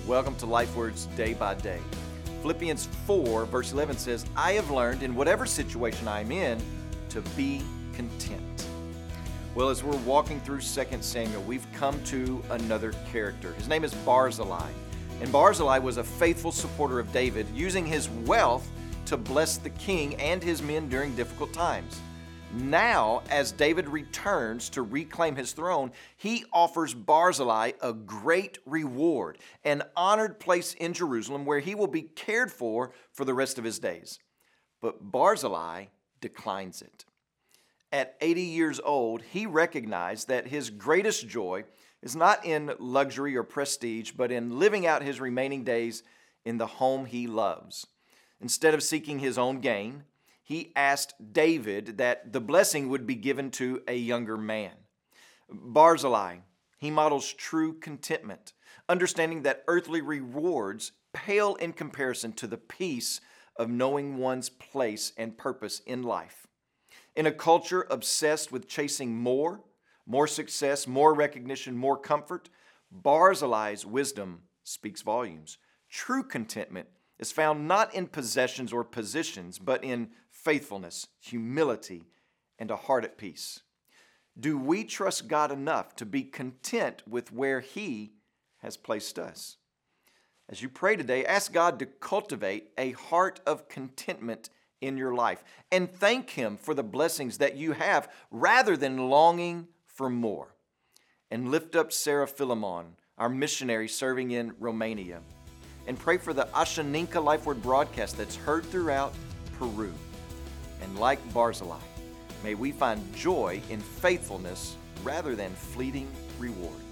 Welcome to Life Words Day by Day. Philippians 4, verse 11 says, I have learned in whatever situation I am in to be content. Well, as we're walking through 2 Samuel, we've come to another character. His name is Barzillai. And Barzillai was a faithful supporter of David, using his wealth to bless the king and his men during difficult times. Now, as David returns to reclaim his throne, he offers Barzillai a great reward, an honored place in Jerusalem where he will be cared for the rest of his days. But Barzillai declines it. At 80 years old, he recognized that his greatest joy is not in luxury or prestige, but in living out his remaining days in the home he loves. Instead of seeking his own gain, he asked David that the blessing would be given to a younger man. Barzillai, he models true contentment, understanding that earthly rewards pale in comparison to the peace of knowing one's place and purpose in life. In a culture obsessed with chasing more success, more recognition, more comfort, Barzillai's wisdom speaks volumes. True contentment is found not in possessions or positions, but in faithfulness, humility, and a heart at peace. Do we trust God enough to be content with where He has placed us? As you pray today, ask God to cultivate a heart of contentment in your life and thank Him for the blessings that you have rather than longing for more. And lift up Sarah Philemon, our missionary serving in Romania. And pray for the Ashaninka Life Word broadcast that's heard throughout Peru. And like Barzillai, may we find joy in faithfulness rather than fleeting reward.